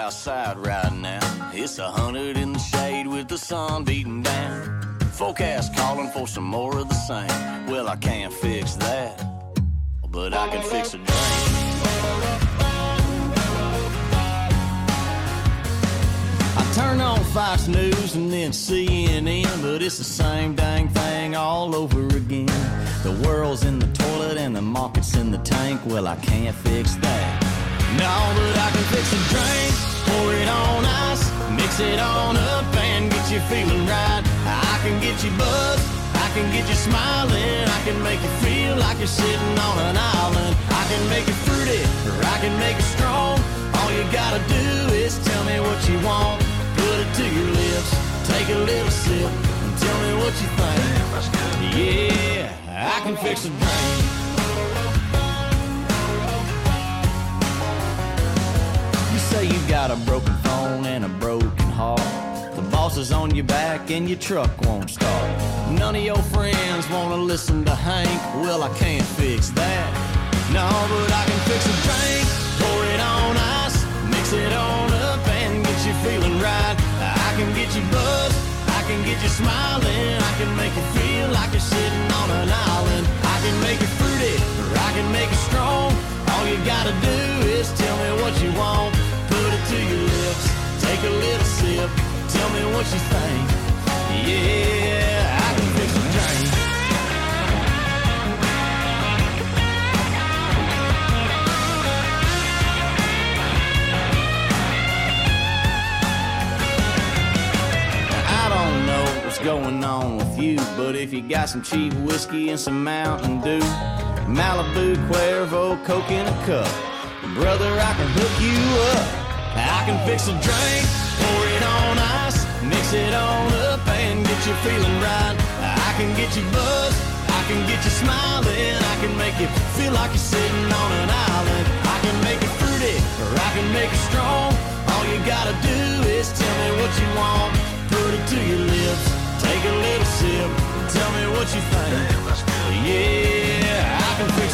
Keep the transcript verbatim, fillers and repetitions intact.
outside right now. It's a hundred in the shade with the sun beating down. Forecast calling for some more of the same. Well, I can't fix that, but I can fix a drink. I turn on Fox News and then C N N, but it's the same dang thing all over again. The world's in the toilet and the market's in the tank. Well, I can't fix that. No, but I can fix a drink. Pour it on ice, mix it on up and get you feeling right. I can get you buzzed, I can get you smiling. I can make you feel like you're sitting on an island. I can make it fruity, or I can make it strong. All you gotta do is tell me what you want. Put it to your lips, take a little sip, and tell me what you think. Yeah, I can fix a drink. You say you got a broken phone and a broken heart. The boss is on your back and your truck won't start. None of your friends wanna listen to Hank. Well, I can't fix that. No, but I can fix a drink. Pour it on ice, mix it on up and get you feeling right. I can get you buzzed, I can get you smiling. I can make you feel like you're sitting on an island. I can make it fruity, or I can make it strong. All you gotta do is tell me what you want. Put it to your lips, take a little sip, tell me what you think. Yeah, I can fix a drink. Going on with you, but if you got some cheap whiskey and some Mountain Dew, Malibu, Cuervo, Coke in a cup, brother, I can hook you up. I can fix a drink, pour it on ice, mix it on up and get you feeling right. I can get you buzzed, I can get you smiling. I can make you feel like you're sitting on an island. I can make it fruity, or I can make it strong. All you gotta do is tell me what you want. Put it to your lips, take a little sip, tell me what you think. Yeah, I can fix